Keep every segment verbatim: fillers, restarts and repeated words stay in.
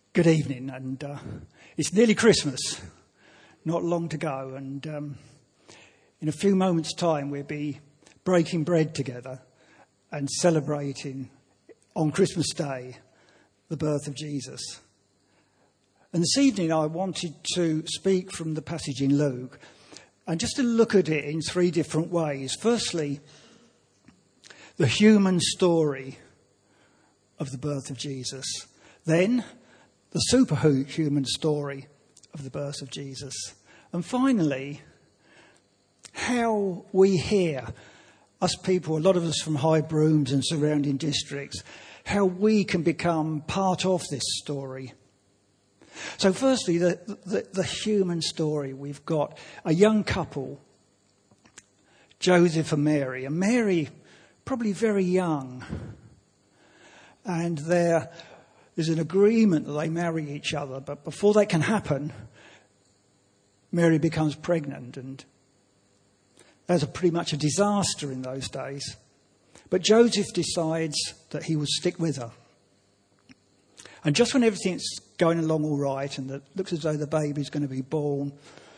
Good evening, and uh, it's nearly Christmas, not long to go, and um, in a few moments' time we'll be breaking bread together and celebrating on Christmas Day the birth of Jesus. And this evening I wanted to speak from the passage in Luke and just to look at it in three different ways. Firstly, the human story of the birth of Jesus. Then, the superhuman story of the birth of Jesus. And finally, how we hear, us people, a lot of us from High Brooms and surrounding districts, how we can become part of this story. So firstly, the, the, the human story. We've got a young couple, Joseph and Mary. And Mary, probably very young. And they're... There's an agreement that they marry each other, but before that can happen, Mary becomes pregnant, and that's a pretty much a disaster in those days. But Joseph decides that he will stick with her. And just when everything's going along all right, and it looks as though the baby's going to be born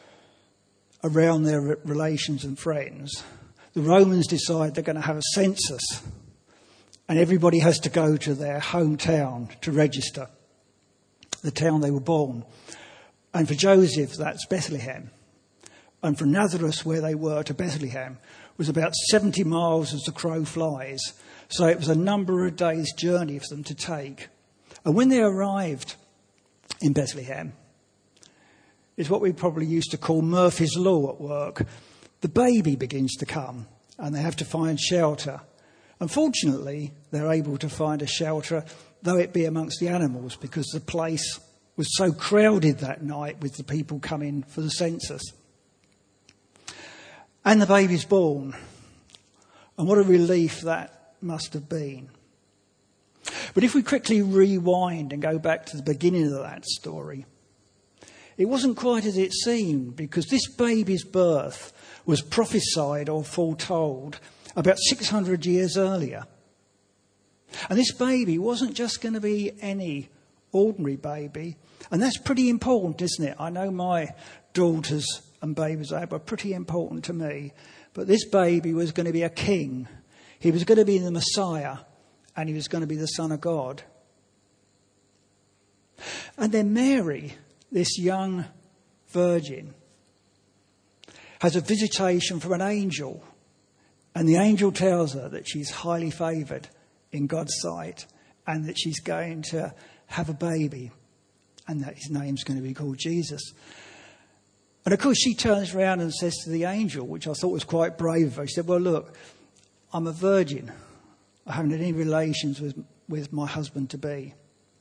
around their relations and friends, the Romans decide they're going to have a census. And everybody has to go to their hometown to register, the town they were born. And for Joseph, that's Bethlehem. And from Nazareth, where they were, to Bethlehem was about seventy miles as the crow flies. So it was a number of days' journey for them to take. And when they arrived in Bethlehem, it's what we probably used to call Murphy's Law at work. The baby begins to come, and they have to find shelter. Unfortunately, they're able to find a shelter, though it be amongst the animals, because the place was so crowded that night with the people coming for the census. And the baby's born. And what a relief that must have been. But if we quickly rewind and go back to the beginning of that story, it wasn't quite as it seemed, because this baby's birth was prophesied or foretold about six hundred years earlier. And this baby wasn't just going to be any ordinary baby. And that's pretty important, isn't it? I know my daughters and babies are pretty important to me. But this baby was going to be a king. He was going to be the Messiah. And he was going to be the Son of God. And then Mary, this young virgin, has a visitation from an angel. And the angel tells her that she's highly favoured in God's sight and that she's going to have a baby and that his name's going to be called Jesus. And of course she turns around and says to the angel, which I thought was quite brave of her, she said, well, look, I'm a virgin. I haven't had any relations with, with my husband-to-be.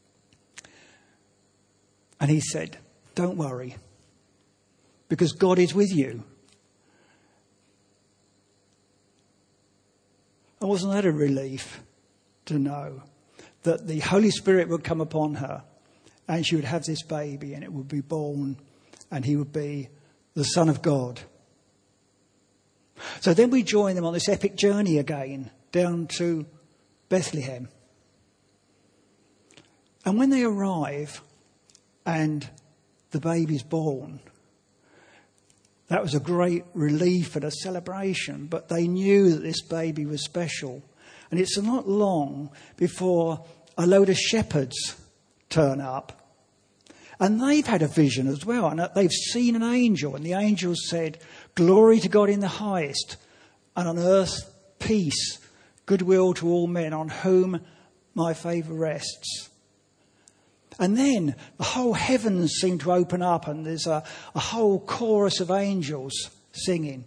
And he said, don't worry, because God is with you. And wasn't that a relief to know that the Holy Spirit would come upon her and she would have this baby and it would be born and he would be the Son of God. So then we join them on this epic journey again down to Bethlehem. And when they arrive and the baby's born, that was a great relief and a celebration, but they knew that this baby was special. And it's not long before a load of shepherds turn up. And they've had a vision as well, and they've seen an angel, and the angel said, glory to God in the highest, and on earth peace, goodwill to all men, on whom my favour rests. And then the whole heavens seem to open up and there's a, a whole chorus of angels singing.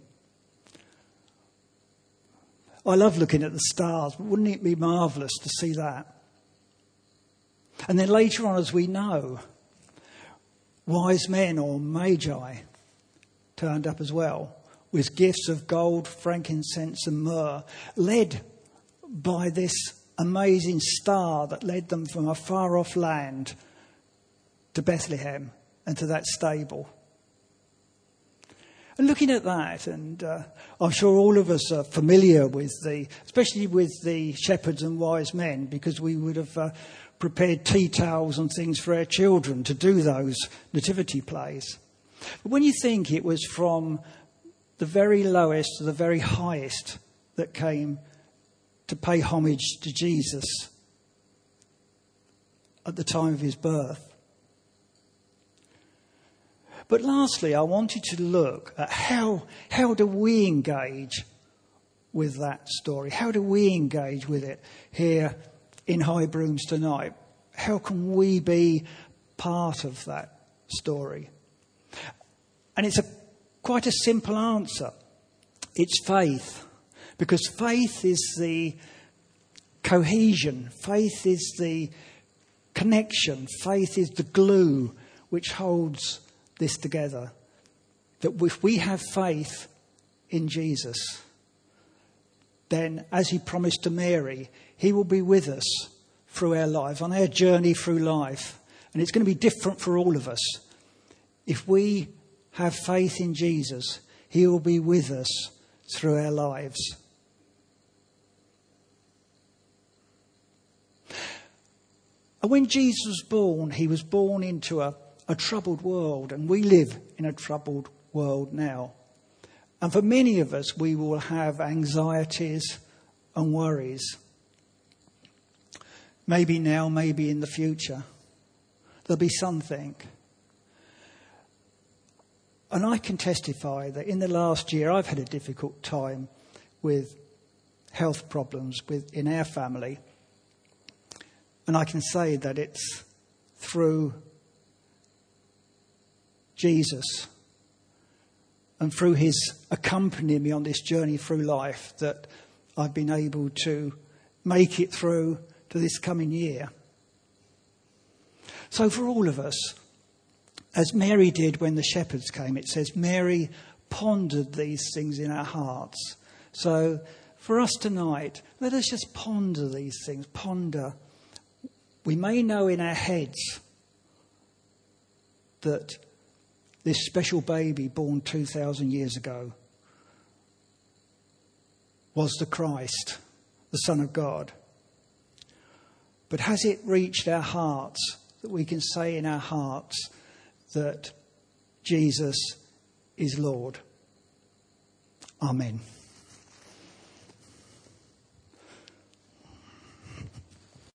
I love looking at the stars, but wouldn't it be marvellous to see that? And then later on, as we know, wise men or magi turned up as well with gifts of gold, frankincense and myrrh, led by this amazing star that led them from a far off land to Bethlehem and to that stable. And looking at that, and uh, I'm sure all of us are familiar with the, especially with the shepherds and wise men, because we would have uh, prepared tea towels and things for our children to do those nativity plays. But when you think it was from the very lowest to the very highest that came to pay homage to Jesus at the time of his birth. But lastly, I wanted to look at how, how do we engage with that story? How do we engage with it here in High Brooms tonight? How can we be part of that story? And it's a quite a simple answer. It's faith. Because faith is the cohesion. Faith is the connection. Faith is the glue which holds this together. That if we have faith in Jesus, then as he promised to Mary, he will be with us through our lives, on our journey through life. And it's going to be different for all of us. If we have faith in Jesus, he will be with us through our lives. And when Jesus was born, he was born into a, a troubled world, and we live in a troubled world now. And for many of us, we will have anxieties and worries. Maybe now, maybe in the future. There'll be something. And I can testify that in the last year, I've had a difficult time with health problems with, in our family. And I can say that it's through Jesus and through his accompanying me on this journey through life that I've been able to make it through to this coming year. So for all of us, as Mary did when the shepherds came, it says Mary pondered these things in her hearts. So for us tonight, let us just ponder these things, ponder. We may know in our heads that this special baby born two thousand years ago was the Christ, the Son of God. But has it reached our hearts that we can say in our hearts that Jesus is Lord? Amen.